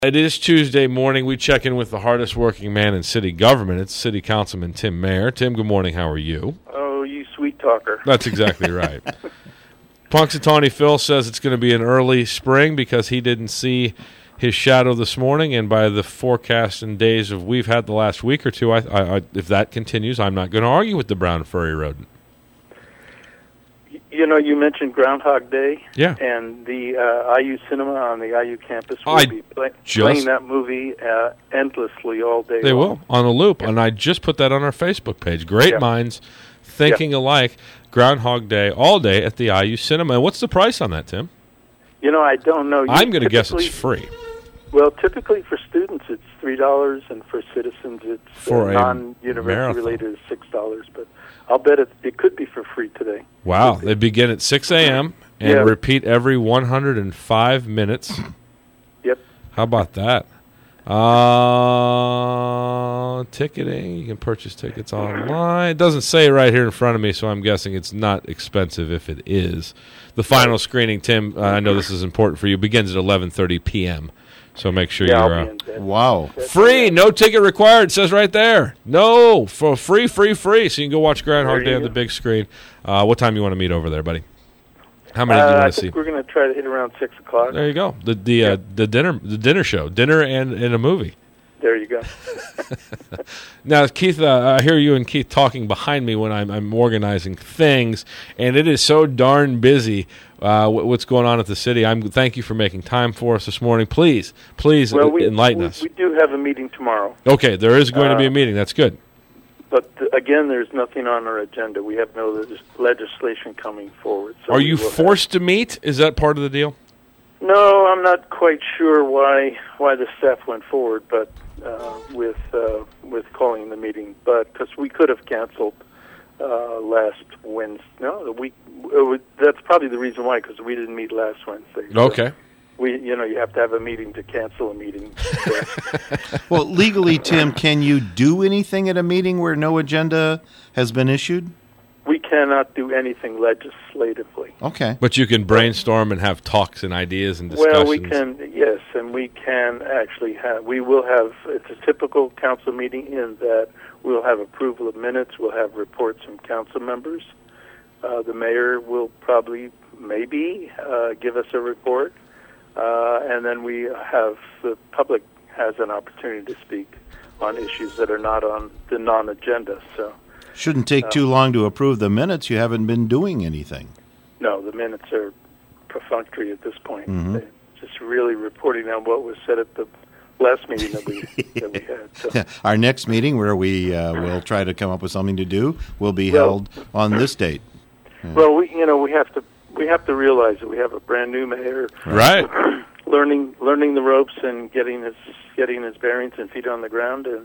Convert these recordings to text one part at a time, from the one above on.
It is Tuesday morning. We check in with the hardest working man in city government. It's City Councilman Tim Mayer. Tim, good morning. How are you? Oh, you sweet talker. That's exactly right. Punxsutawney Phil says it's going to be an early spring because he didn't see his shadow this morning, and by the forecast and days of we've had the last week or two, if that continues, I'm not going to argue with the brown furry rodent. You know, you mentioned Groundhog Day. Yeah. And the IU Cinema on the IU campus will be playing that movie endlessly all day They long. will, on a loop. Yeah. And I just put that on our Facebook page. Great minds thinking alike. Groundhog Day all day at the IU Cinema. And what's the price on that, Tim? You know, I don't know. I'm going to guess it's free. Well, typically for students it's $3, and for citizens it's for non-university related is $6. But I'll bet it could be for free today. Wow. They begin at 6 a.m. and repeat every 105 minutes. Yep. How about that? Ticketing. You can purchase tickets online. It doesn't say right here in front of me, so I'm guessing it's not expensive if it is. The final screening, Tim, I know this is important for you, begins at 11:30 p.m., so make sure you're... Wow. Free, no ticket required, it says right there. No, for free, so you can go watch Groundhog Day on the big screen. What time you want to meet over there, buddy? How many do you want to see? I think we're going to try to hit around 6 o'clock. There you go. The dinner show, dinner and a movie. There you go. Now, Keith, I hear you and Keith talking behind me when I'm organizing things, and it is so darn busy. What's going on at the city? Thank you for making time for us this morning. Please enlighten us. We do have a meeting tomorrow. Okay, there is going to be a meeting. That's good. But again, there's nothing on our agenda. We have no legislation coming forward. So are you forced to meet? Is that part of the deal? No, I'm not quite sure why the staff went forward, but with calling the meeting. But because we could have canceled last Wednesday. No, the week. That's probably the reason why, because we didn't meet last Wednesday. So okay. You have to have a meeting to cancel a meeting. So. Well, legally, Tim, can you do anything at a meeting where no agenda has been issued? We cannot do anything legislatively. Okay. But you can brainstorm and have talks and ideas and discussions. Well, we can, yes, and we can actually it's a typical council meeting in that we'll have approval of minutes, we'll have reports from council members. The mayor will maybe give us a report, and then the public has an opportunity to speak on issues that are not on the non-agenda, so... Shouldn't take too long to approve the minutes. You haven't been doing anything. No, the minutes are perfunctory at this point. Mm-hmm. They're just really reporting on what was said at the last meeting that we had. So. Our next meeting, where we will try to come up with something to do, will be held on this date. Well, we have to realize that we have a brand new mayor, right? learning the ropes and getting his bearings and feet on the ground, and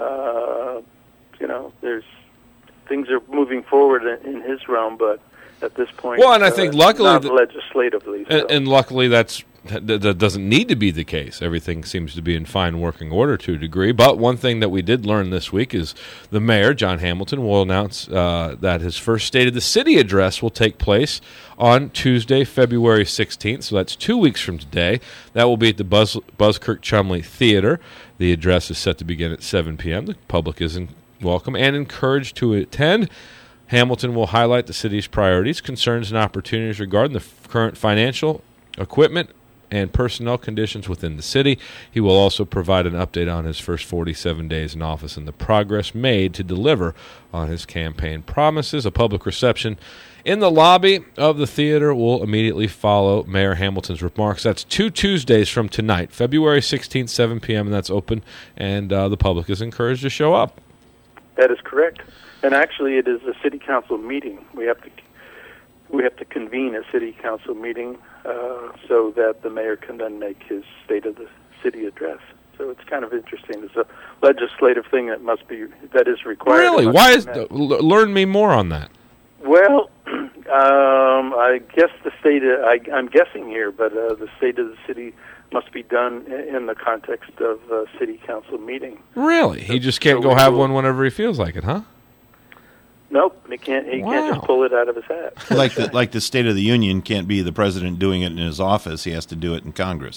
there's. Things are moving forward in his realm, but at this point, and I think luckily, not legislatively. So. And luckily, that doesn't need to be the case. Everything seems to be in fine working order to a degree. But one thing that we did learn this week is the mayor, John Hamilton, will announce that his first State of the City address will take place on Tuesday, February 16th. So that's 2 weeks from today. That will be at the Buskirk Chumley Theater. The address is set to begin at 7 p.m. The public is welcome and encouraged to attend. Hamilton will highlight the city's priorities, concerns, and opportunities regarding the current financial, equipment, and personnel conditions within the city. He will also provide an update on his first 47 days in office and the progress made to deliver on his campaign promises. A public reception in the lobby of the theater will immediately follow Mayor Hamilton's remarks. That's 2 Tuesdays from tonight, February 16th, 7 p.m., and that's open, and the public is encouraged to show up. That is correct, and actually, it is a city council meeting. We have to convene a city council meeting so that the mayor can then make his State of the City address. So it's kind of interesting. It's a legislative thing that is required. Really? Why learn me more on that? Well, I guess I'm guessing here, but the State of the City must be done in the context of a city council meeting. Really? He just can't go have one whenever he feels like it, huh? Nope, he can't just pull it out of his hat. Like the State of the Union can't be the president doing it in his office. He has to do it in Congress.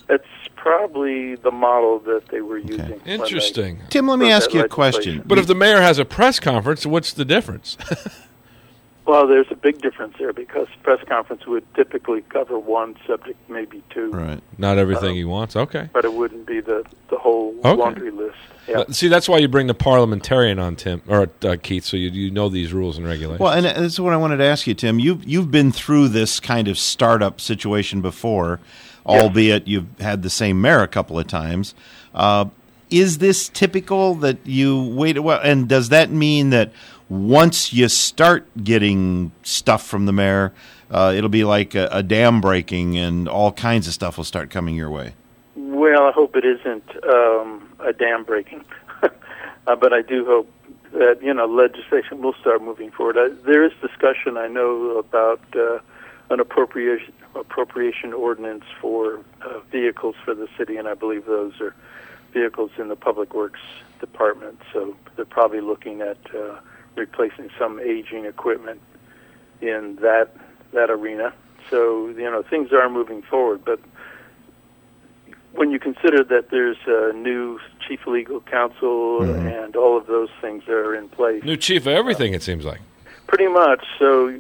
That's probably the model that they were using. when they Interesting. Tim, let me wrote ask that you a legislation. question. But if the mayor has a press conference, what's the difference? Well, there's a big difference there because press conference would typically cover one subject, maybe two. Right. Not everything he wants. Okay. But it wouldn't be the whole Okay. laundry list. Yeah. See, that's why you bring the parliamentarian on, Tim or Keith, so you know these rules and regulations. Well, and this is what I wanted to ask you, Tim. You've been through this kind of startup situation before, albeit you've had the same mayor a couple of times. Is this typical that you wait a while? And does that mean that once you start getting stuff from the mayor, it'll be like a dam breaking and all kinds of stuff will start coming your way? Well, I hope it isn't a dam breaking, but I do hope that legislation will start moving forward. There is discussion, I know, about an appropriation ordinance for vehicles for the city, and I believe those are vehicles in the Public Works Department. So they're probably looking at replacing some aging equipment in that arena. So things are moving forward, but when you consider that there's a new chief legal counsel and all of those things that are in place. New chief of everything, it seems like. Pretty much. So,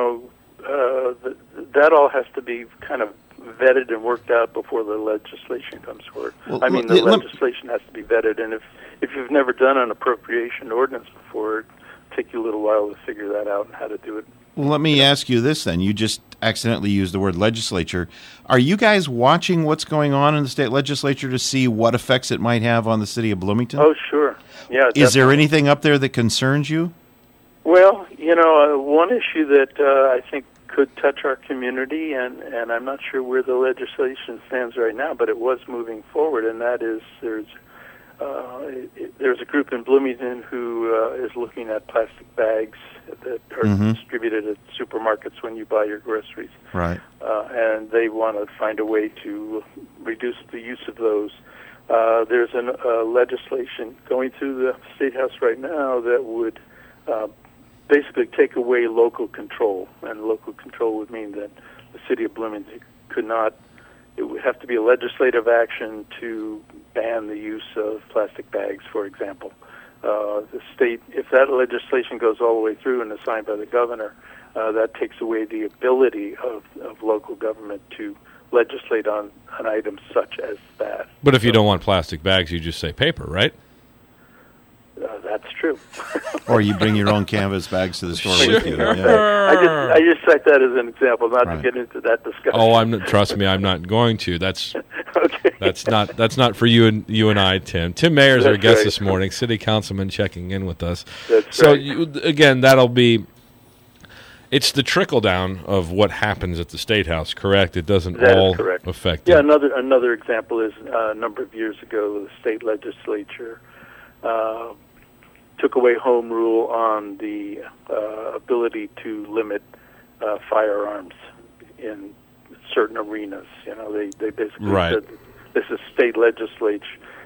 that all has to be kind of vetted and worked out before the legislation comes forward. Well, the legislation has to be vetted, and if you've never done an appropriation ordinance before, it'll take you a little while to figure that out and how to do it. Well, let me ask you this then. You just accidentally used the word legislature. Are you guys watching what's going on in the state legislature to see what effects it might have on the city of Bloomington? Oh, sure. Yeah. Is there anything up there that concerns you? Well, one issue that I think could touch our community, and I'm not sure where the legislation stands right now, but it was moving forward, and that is there's a group in Bloomington who is looking at plastic bags that are distributed at supermarkets when you buy your groceries. Right. And they want to find a way to reduce the use of those. There's a legislation going through the State House right now that would basically take away local control, and local control would mean that the city of Bloomington could not. It would have to be a legislative action to ban the use of plastic bags, for example. The state, if that legislation goes all the way through and is signed by the governor, that takes away the ability of local government to legislate on items such as that. But if you don't want plastic bags, you just say paper, right? That's true. Or you bring your own canvas bags to the store Sure. with you. Yeah. I just cite that as an example, not to get into that discussion. Oh, trust me, I'm not going to. That's okay. That's not for you and I, Tim. Tim Mayer's our That's guest right. this morning, city councilman checking in with us. That's so right. Again, that'll be. It's the trickle down of what happens at the State House, correct? It doesn't That is all correct. affect. Yeah, it. another example is a number of years ago, the state legislature took away home rule on the ability to limit firearms in certain arenas. They basically said this is state legislation.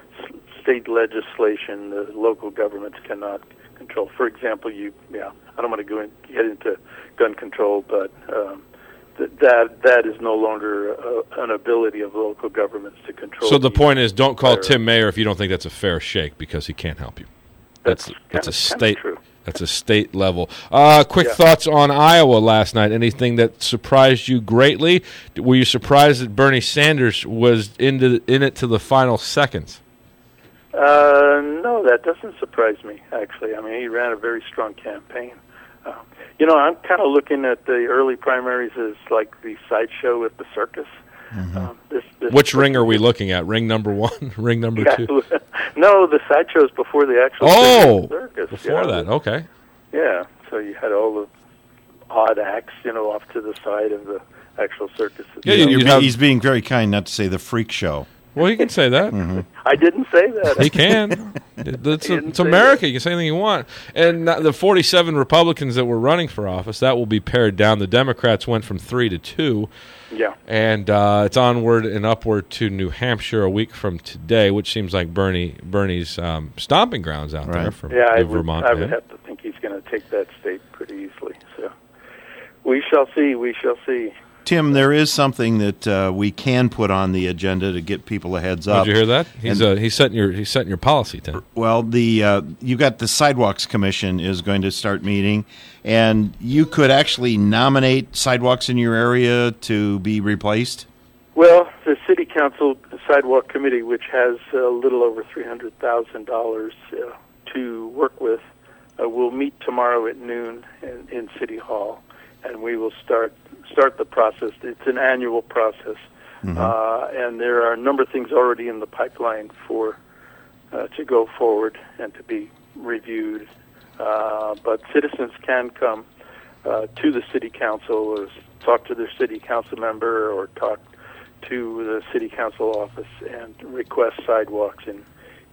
The local governments cannot control. For example, I don't want to get into gun control, but that is no longer an ability of local governments to control. So the point is, don't call firearms. Tim Mayer if you don't think that's a fair shake, because he can't help you. That's a state. True. That's a state level. Quick thoughts on Iowa last night. Anything that surprised you greatly? Were you surprised that Bernie Sanders was in it to the final seconds? No, that doesn't surprise me, actually. I mean, he ran a very strong campaign. I'm kind of looking at the early primaries as like the sideshow with the circus. Which ring are we looking at? Ring number 1? Ring number 2? No, the sideshows before the actual circus. Before that, okay. Yeah, so you had all the odd acts, off to the side of the actual circus. Yeah, he's being very kind not to say the freak show. Well, you can say that. I didn't say that. He can. It's America. You can say anything you want. And the 47 Republicans that were running for office, that will be pared down. The Democrats went from 3 to 2. Yeah. And it's onward and upward to New Hampshire a week from today, which seems like Bernie's stomping grounds out there from Vermont. I would have to think he's going to take that state pretty easily. So we shall see. Tim, there is something that we can put on the agenda to get people a heads up. Did you hear that? He's setting your policy, Tim. Well, you got the Sidewalks Commission is going to start meeting, and you could actually nominate sidewalks in your area to be replaced. Well, the City Council Sidewalk Committee, which has a little over $300,000 to work with, will meet tomorrow at noon in City Hall, and we will start the process. It's an annual process, and there are a number of things already in the pipeline for to go forward and to be reviewed. But citizens can come to the City Council, or talk to their City Council member, or talk to the City Council office and request sidewalks in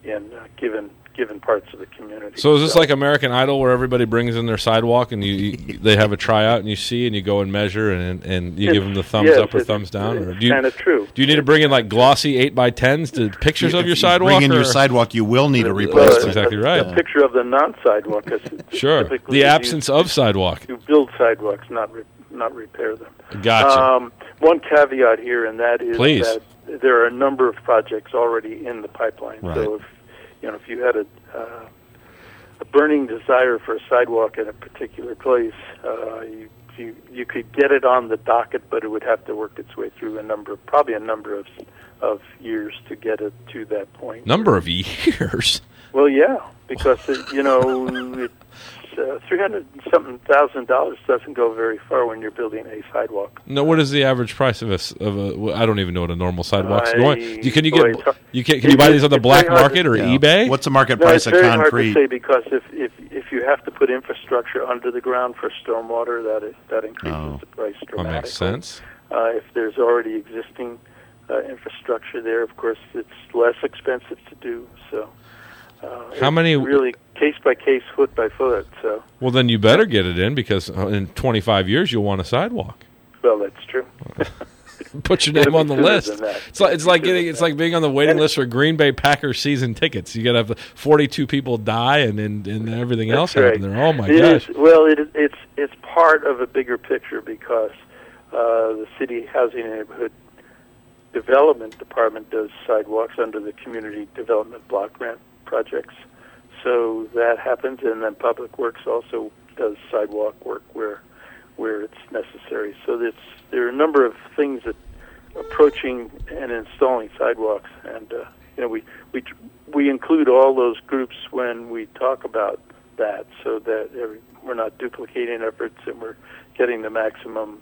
given parts of the community. So is this like American Idol, where everybody brings in their sidewalk and they have a tryout and you see and you go and measure and you give them the thumbs up or thumbs down? Or it's kind of true. Do you need to bring in like glossy 8x10s to pictures of your sidewalk? Bring in your sidewalk, you will need a replacement. That's exactly right. A picture of the non-sidewalk. Sure. The absence of sidewalk. You build sidewalks, not repair them. Gotcha. One caveat here, and that is Please. that there are a number of projects already in the pipeline. Right. So if you had a burning desire for a sidewalk in a particular place, you could get it on the docket, but it would have to work its way through probably a number of years to get it to that point. Number of years? Well, yeah, because it's $300-something thousand doesn't go very far when you're building a sidewalk. No, what is the average price of a? I don't even know what a normal sidewalk's going. Can you buy these on the black market or eBay? What's the market price of concrete? It's very hard to say, because if you have to put infrastructure under the ground for stormwater, that increases the price dramatically. That makes sense. If there's already existing infrastructure there, of course, it's less expensive to do. So, how many? Really, case by case, foot by foot. So. Well, then you better get it in, because in 25 years you'll want a sidewalk. Well, that's true. Put your name on the list. It's like being on the waiting list for Green Bay Packers season tickets. You got to have 42 people die and everything else happen there. Oh my gosh! It's part of a bigger picture, because the City Housing and Neighborhood Development Department does sidewalks under the Community Development Block Grant projects. So that happens, and then Public Works also does sidewalk work where it's necessary. So there are a number of things that approaching and installing sidewalks, and we include all those groups when we talk about that, so that we're not duplicating efforts and we're getting the maximum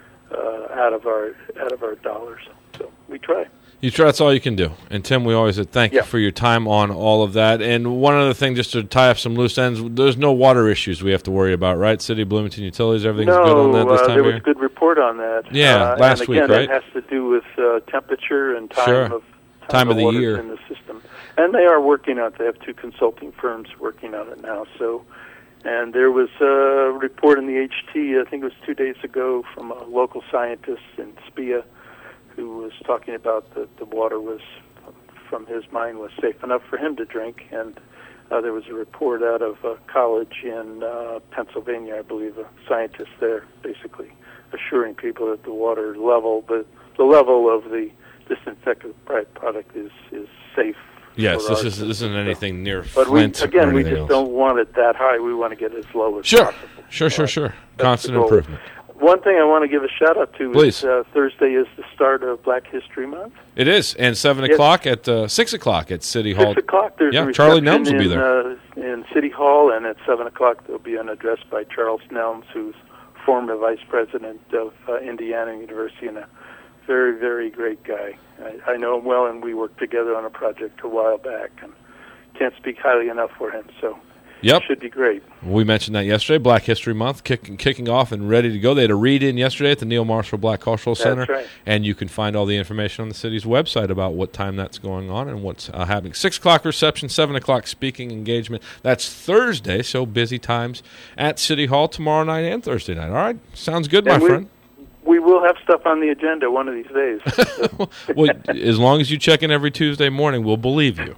out of our dollars. So we try. You try. That's all you can do. And Tim, we always thank you for your time on all of that. And one other thing, just to tie up some loose ends, there's no water issues we have to worry about, right? City of Bloomington Utilities, everything's good on that this time there was a good report on that. Yeah, last week, right? And again, it has to do with temperature and time of the year in the system. And they are working on it. They have two consulting firms working on it now. So, and there was a report in the HT, I think it was 2 days ago, from a local scientist in SPIA, who was talking about the water was, from his mind, was safe enough for him to drink. And there was a report out of a college in Pennsylvania, I believe, a scientist there, basically assuring people that the water level, the level of the disinfectant product is safe. Yes, this isn't anything near but Flint. But we just else. Don't want it that high. We want to get it as low as possible. Sure. Constant improvement. One thing I want to give a shout-out to Please. is Thursday is the start of Black History Month. It is, and 7 o'clock at 6 o'clock at City Hall. 6 o'clock, there's a Charlie reception Nelms will be there. In City Hall, and at 7 o'clock there'll be an address by Charles Nelms, who's former vice president of Indiana University and a very, very great guy. I know him well, and we worked together on a project a while back, and can't speak highly enough for him, so... Yep. Should be great. We mentioned that yesterday. Black History Month kicking off and ready to go. They had a read-in yesterday at the Neil Marshall Black Cultural Center. That's right. And you can find all the information on the city's website about what time that's going on and what's happening. 6 o'clock reception, 7 o'clock speaking engagement. That's Thursday, so busy times at City Hall tomorrow night and Thursday night. All right? Sounds good, my friend. We will have stuff on the agenda one of these days. Well, as long as you check in every Tuesday morning, we'll believe you.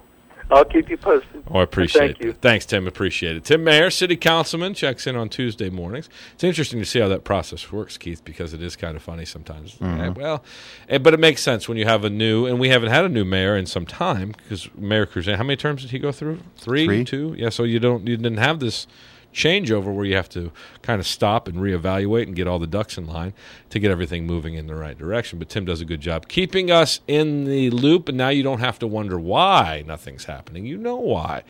I'll keep you posted. Oh, I appreciate Thank you. it. Thanks, Tim. Appreciate it. Tim Mayer, city councilman, checks in on Tuesday mornings. It's interesting to see how that process works, Keith, because it is kind of funny sometimes. But it makes sense when you have a new, and we haven't had a new mayor in some time, because Mayor Cruzan, how many terms did he go through? Three? 2? Yeah, so you didn't have this changeover where you have to kind of stop and reevaluate and get all the ducks in line to get everything moving in the right direction. But Tim does a good job keeping us in the loop, and now you don't have to wonder why nothing's happening. You know why.